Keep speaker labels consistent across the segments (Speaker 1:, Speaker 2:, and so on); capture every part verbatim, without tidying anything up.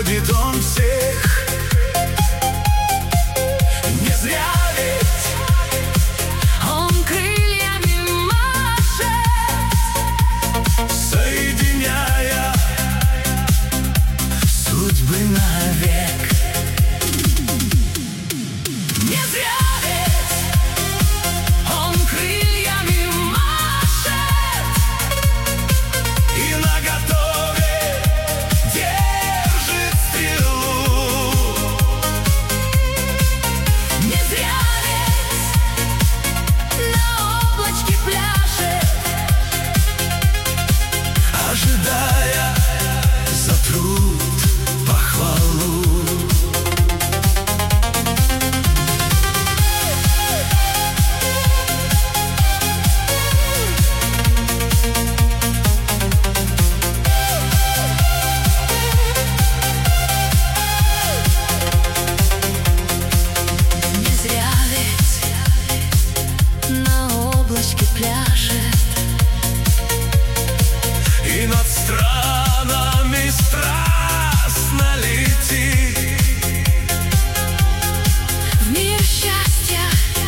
Speaker 1: находит он всех. Не зря ведь
Speaker 2: он крыльями машет,
Speaker 1: соединяя судьбы навек.
Speaker 2: не зря ведь он крыльями машет,
Speaker 1: И наготове держит стрелу.
Speaker 2: не зря ведь на облачке пляшет,
Speaker 1: Ожидая за труд похвалу.
Speaker 2: не зря ведь на облачке пляшет,
Speaker 1: И над странами страстно летит.
Speaker 2: в мир счастья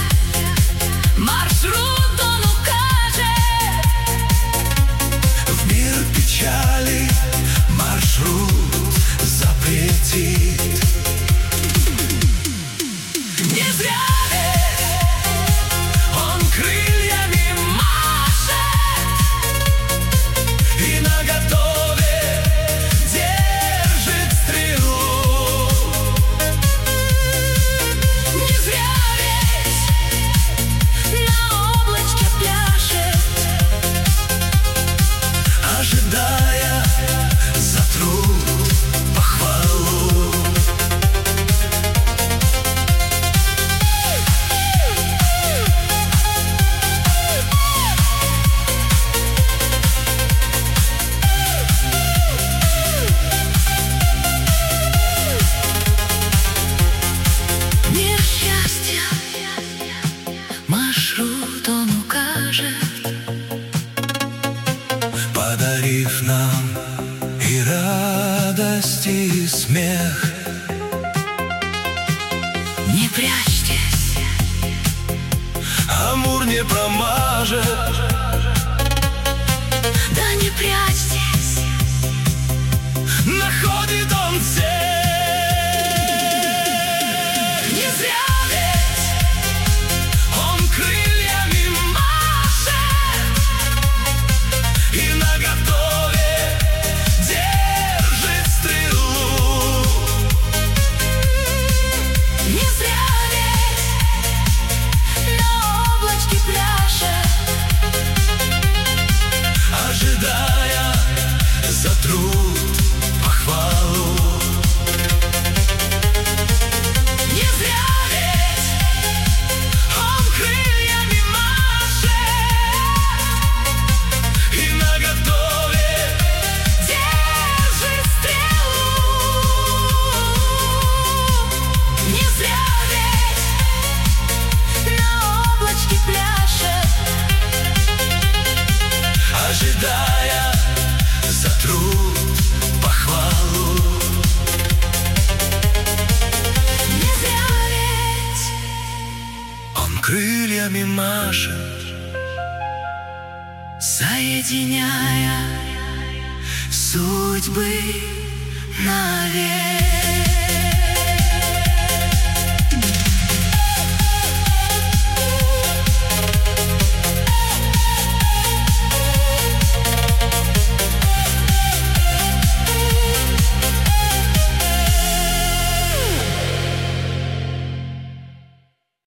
Speaker 2: маршрут он укажет,
Speaker 1: В мир печали маршрут запретит.
Speaker 2: не зря ведь он крыльями машет,
Speaker 1: И наготове держит стрелу.
Speaker 2: не зря ведь на облачке пляшет,
Speaker 1: Ожидая за труд похвалу.
Speaker 2: мир счастья маршрут он укажет,
Speaker 1: Подарив нам и радость, и смех.
Speaker 2: не прячьтесь,
Speaker 1: Амур не промажет.
Speaker 2: да не прячьтесь,
Speaker 1: Находит он всех.
Speaker 2: не зря ведь он крыльями машет,
Speaker 1: И наготове держит стрелу.
Speaker 2: не зря ведь на облачке пляшет,
Speaker 1: Ожидая за труд похвалу.
Speaker 2: не зря ведь он крыльями машет,
Speaker 1: И наготове
Speaker 2: держит стрелу, не зря ведь на облачке пляшет,
Speaker 1: ожидая за труд похвалу.
Speaker 2: не зря ведь
Speaker 1: Он крыльями машет,
Speaker 2: соединяя судьбы навек.